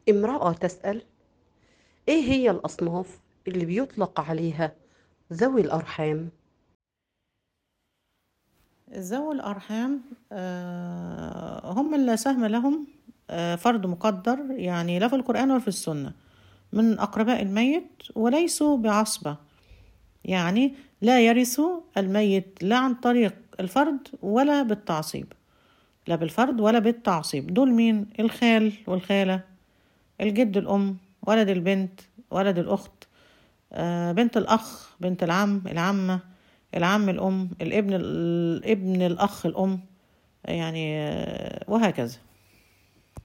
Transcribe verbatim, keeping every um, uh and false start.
امرأة تسأل: إيه هي الأصناف اللي بيطلق عليها ذوي الأرحام؟ ذوي الأرحام آه، هم اللي سهم لهم آه، فرد مقدر، يعني لا في القرآن ولا في السنة، من أقرباء الميت وليسوا بعصبة. يعني لا يرث الميت لا عن طريق الفرد ولا بالتعصيب، لا بالفرد ولا بالتعصيب. دول مين؟ الخال والخالة، الجد، الأم، ولد البنت، ولد الأخت، آه، بنت الأخ، بنت العم، العمة، العم الأم، الابن الابن الأخ الأم، يعني آه، وهكذا.